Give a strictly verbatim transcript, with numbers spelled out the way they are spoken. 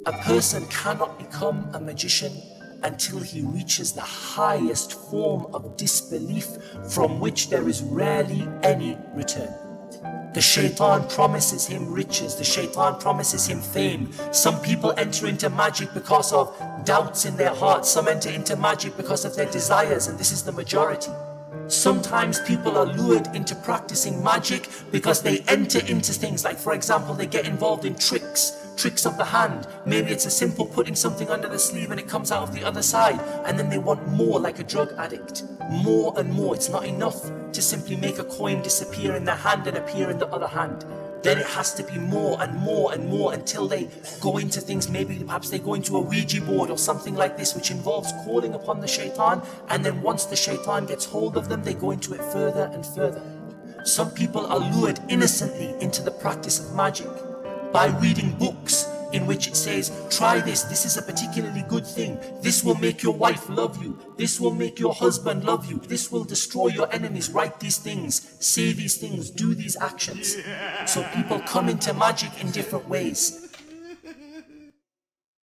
A person cannot become a magician until he reaches the highest form of disbelief from which there is rarely any return. The shaitan promises him riches, the shaitan promises him fame. Some people enter into magic because of doubts in their hearts, some enter into magic because of their desires, and this is the majority. Sometimes people are lured into practicing magic because they enter into things like, for example, they get involved in tricks, tricks of the hand. Maybe it's a simple putting something under the sleeve and it comes out of the other side, and then they want more, like a drug addict. More and more. It's not enough to simply make a coin disappear in the hand and appear in the other hand. Then it has to be more and more and more until they go into things, maybe perhaps they go into a Ouija board or something like this, which involves calling upon the shaitan, and then once the shaitan gets hold of them, they go into it further and further. Some people are lured innocently into the practice of magic by reading books in which it says, try this, this is a particularly good thing, this will make your wife love you, this will make your husband love you, this will destroy your enemies, write these things, say these things, do these actions. So people come into magic in different ways.